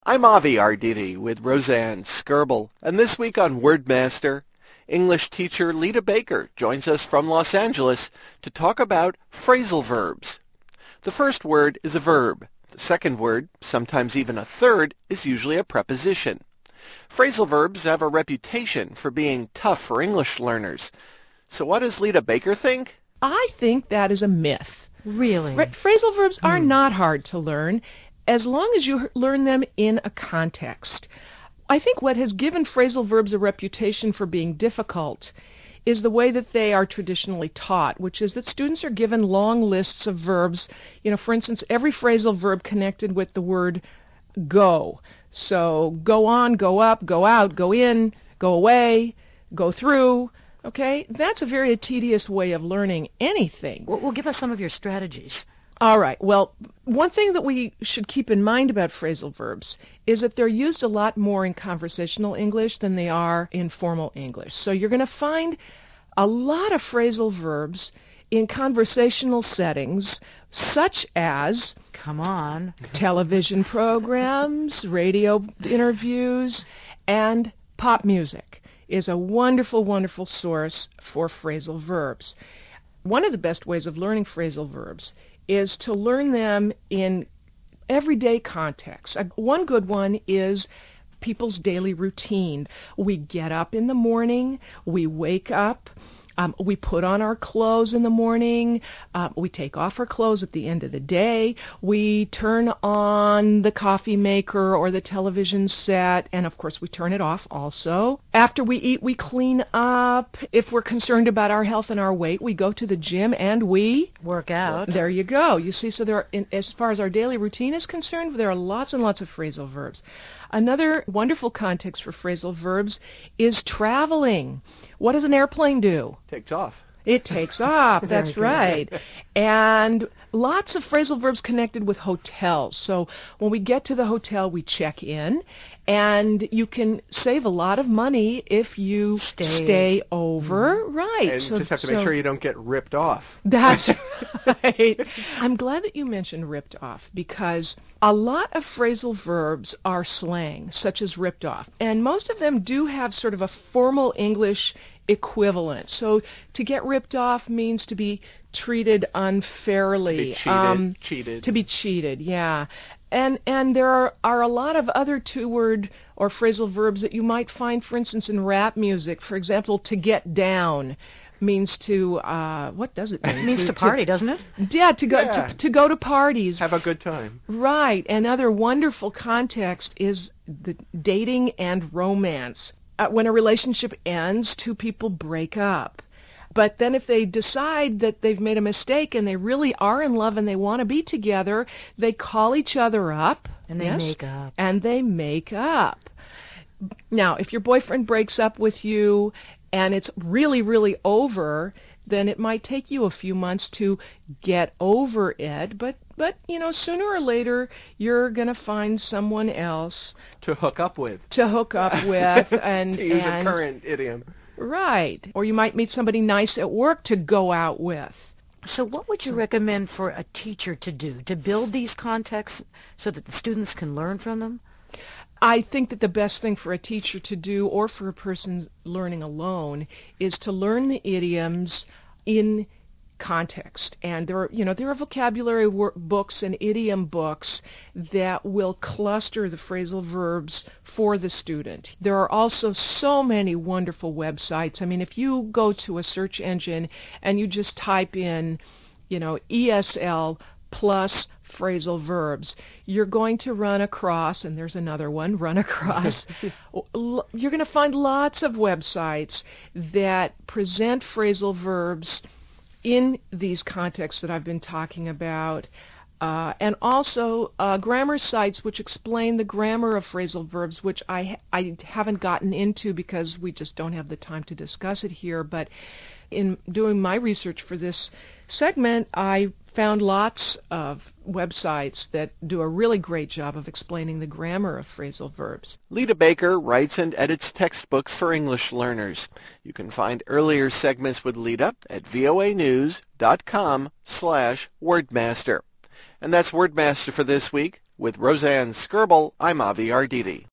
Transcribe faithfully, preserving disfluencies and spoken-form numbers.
I'm Avi Arditi with Roseanne Skirble, and this week on WordMaster, English teacher Lita Baker joins us from Los Angeles to talk about phrasal verbs. The first word is a verb. The second word, sometimes even a third, is usually a preposition. Phrasal verbs have a reputation for being tough for English learners. So what does Lita Baker think? I think that is a myth. Really? Phr- phrasal verbs are Hmm. not hard to learn as long as you learn them in a context. I think what has given phrasal verbs a reputation for being difficult is the way that they are traditionally taught, which is that students are given long lists of verbs. You know, for instance, every phrasal verb connected with the word go. So go on, go up, go out, go in, go away, go through. Okay, that's a very tedious way of learning anything. Well, well, give us some of your strategies. All right. Well, one thing that we should keep in mind about phrasal verbs is that they're used a lot more in conversational English than they are in formal English. So you're going to find a lot of phrasal verbs in conversational settings, such as Come on. television programs, radio interviews, and pop music is a wonderful, wonderful source for phrasal verbs. One of the best ways of learning phrasal verbs is to learn them in everyday context. Uh, One good one is people's daily routine. We get up in the morning, we wake up, Um, we put on our clothes in the morning, uh, we take off our clothes at the end of the day, we turn on the coffee maker or the television set, and of course we turn it off also. After we eat, we clean up. If we're concerned about our health and our weight, we go to the gym and we Work out. There you go. You see, so there are, in, as far as our daily routine is concerned, there are lots and lots of phrasal verbs. Another wonderful context for phrasal verbs is traveling. What does an airplane do? Takes off. It takes off, that's good. right. And lots of phrasal verbs connected with hotels. So when we get to the hotel, we check in, and you can save a lot of money if you Stay. stay over. Right. And so, you just have to so make sure you don't get ripped off. That's right. I'm glad that you mentioned ripped off, because a lot of phrasal verbs are slang, such as ripped off. And most of them do have sort of a formal English equivalent. So to get ripped off means to be treated unfairly. To be cheated. Um, cheated. to be cheated, yeah. And and there are, are a lot of other two-word or phrasal verbs that you might find, for instance, in rap music. For example, to get down means to, uh, what does it mean? It means to party, doesn't it? Yeah, to go Yeah. To, to go to parties. Have a good time. Right. Another wonderful context is the dating and romance. Uh, when a relationship ends, two people break up. But then if they decide that they've made a mistake and they really are in love and they want to be together, they call each other up. And they yes, make up. And they make up. Now, if your boyfriend breaks up with you and it's really, really over, then it might take you a few months to get over it. But, but you know, sooner or later, you're going to find someone else To hook up with. to hook up with. and To use and, a current idiom. Right. Or you might meet somebody nice at work to go out with. So what would you recommend for a teacher to do to build these contexts so that the students can learn from them? I think that the best thing for a teacher to do, or for a person learning alone, is to learn the idioms in context. And there are, you know, there are vocabulary wor- books and idiom books that will cluster the phrasal verbs for the student. There are also so many wonderful websites. I mean, if you go to a search engine and you just type in, you know, E S L plus phrasal verbs, you're going to run across, and there's another one, run across, you're going to find lots of websites that present phrasal verbs in these contexts that I've been talking about, uh, and also uh, grammar sites which explain the grammar of phrasal verbs, which I, I haven't gotten into because we just don't have the time to discuss it here, but in doing my research for this segment, I found lots of websites that do a really great job of explaining the grammar of phrasal verbs. Lita Baker writes and edits textbooks for English learners. You can find earlier segments with Lita at voanews.com slash wordmaster. And that's WordMaster for this week. With Roseanne Skirble, I'm Avi Arditi.